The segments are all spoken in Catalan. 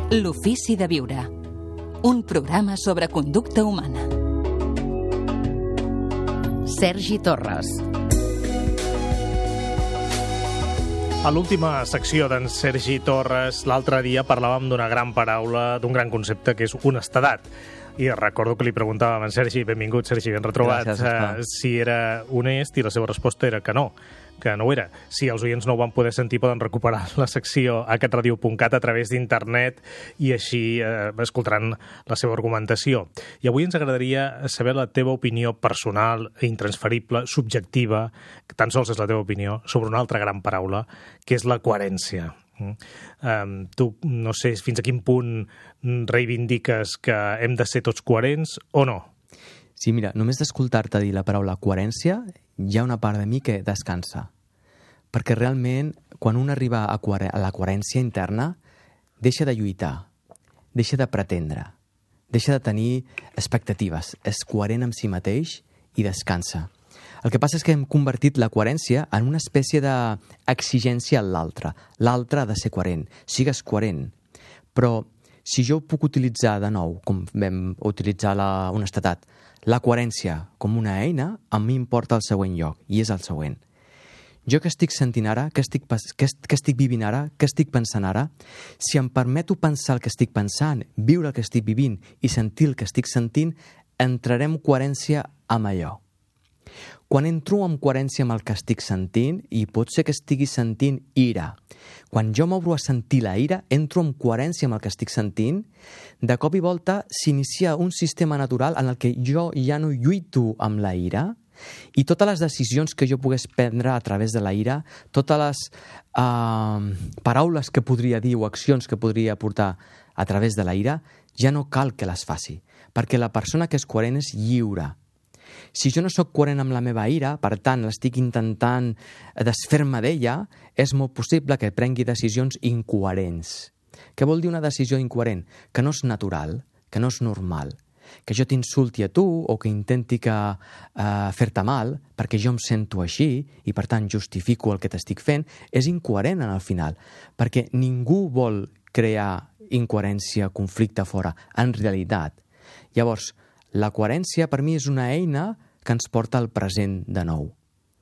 L'ofici de viure. Un programa sobre conducta humana. Sergi Torres. A l'última secció d'en Sergi Torres, l'altre dia parlàvem d'una gran paraula, d'un gran concepte, que és honestedat. I recordo que li preguntàvem a en Sergi, benvingut, Sergi, ben retrobat, si era honest, i la seva resposta era que no ho era. Si els oients no ho van poder sentir, poden recuperar la secció a catradio.cat a través d'internet i així escoltaran la seva argumentació. I avui ens agradaria saber la teva opinió personal, intransferible, subjectiva, que tan sols és la teva opinió, sobre una altra gran paraula, que és la coherència. Tu no sé fins a quin punt reivindiques que hem de ser tots coherents o no? Sí, mira, només d'escoltar-te dir la paraula coherència, hi ha una part de mi que descansa. Perquè realment, quan un arriba a la coherència interna, deixa de lluitar, deixa de pretendre, deixa de tenir expectatives, és coherent amb si mateix i descansa. El que passa és que hem convertit la coherència en una espècie d'exigència a l'altre. L'altre ha de ser coherent, sigues coherent. Però si jo ho puc utilitzar de nou, com vam utilitzar la honestedat, la coherència com una eina, a mi importa el següent lloc, i és el següent. Jo què estic sentint ara, què estic vivint ara, què estic pensant ara, si em permeto pensar el que estic pensant, viure el que estic vivint i sentir el que estic sentint, entrarem en coherència amb allò. Quan entro en coherència amb el que estic sentint, i pot ser que estigui sentint ira, quan jo m'obro a sentir la ira, entro en coherència amb el que estic sentint, de cop i volta s'inicia un sistema natural en el que jo ja no lluito amb la ira, i totes les decisions que jo pogués prendre a través de la ira, totes les paraules que podria dir o accions que podria portar a través de la ira, ja no cal que les faci, perquè la persona que és coherent és lliure. Si jo no sóc coherent amb la meva ira, per tant, l'estic intentant desfer-me d'ella, és molt possible que prengui decisions incoherents. Què vol dir una decisió incoherent? Que no és natural, que no és normal, que jo t'insulti a tu o que intenti fer-te mal perquè jo em sento així i, per tant, justifico el que t'estic fent, és incoherent al final, perquè ningú vol crear incoherència, conflicte fora, en realitat. Llavors, la coherència per mi és una eina que ens porta al present de nou.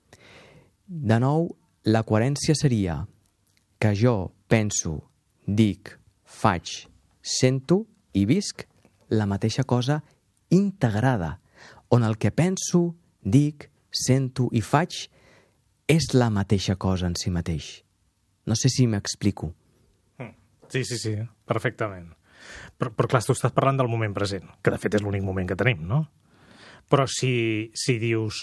De nou, la coherència seria que jo penso, dic, faig, sento i visc la mateixa cosa integrada, on el que penso, dic, sento i faig és la mateixa cosa en si mateix. No sé si m'explico. Sí, perfectament. Però clar, tu estàs parlant del moment present, que de fet és l'únic moment que tenim, no? Però si dius,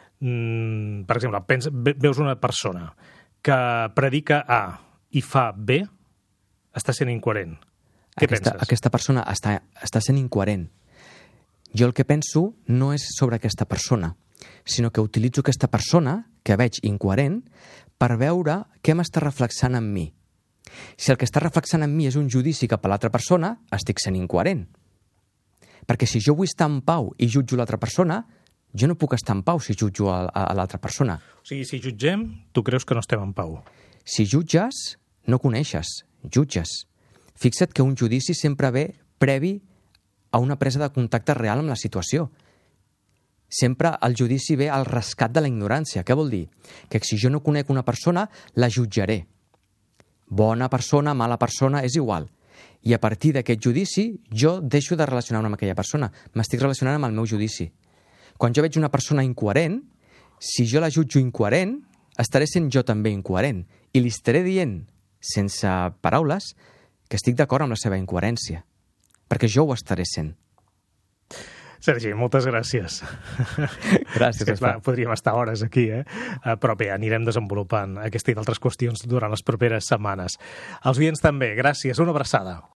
per exemple, veus una persona que predica A i fa B, està sent incoherent. Què penses? Aquesta persona està sent incoherent. Jo el que penso no és sobre aquesta persona, sinó que utilitzo aquesta persona, que veig incoherent, per veure què m'està reflexant en mi. Si el que està reflexant en mi és un judici cap a l'altra persona, estic sent incoherent. Perquè si jo vull estar en pau i jutjo l'altra persona, jo no puc estar en pau si jutjo a l'altra persona. O sigui, si jutgem, tu creus que no estem en pau. Si jutges, no coneixes, jutges. Fixa't que un judici sempre ve previ a una presa de contacte real amb la situació. Sempre el judici ve al rescat de la ignorància. Què vol dir? Que si jo no conec una persona, la jutjaré. Bona persona, mala persona, és igual. I a partir d'aquest judici, jo deixo de relacionar-me amb aquella persona. M'estic relacionant amb el meu judici. Quan jo veig una persona incoherent, si jo la jutjo incoherent, estaré sent jo també incoherent. I li estaré dient, sense paraules, que estic d'acord amb la seva incoherència. Perquè jo ho estaré sent. Sergi, moltes gràcies. Gràcies. Clar, podríem estar hores aquí, però bé, anirem desenvolupant aquesta i d'altres qüestions durant les properes setmanes. Els oients també, gràcies, una abraçada.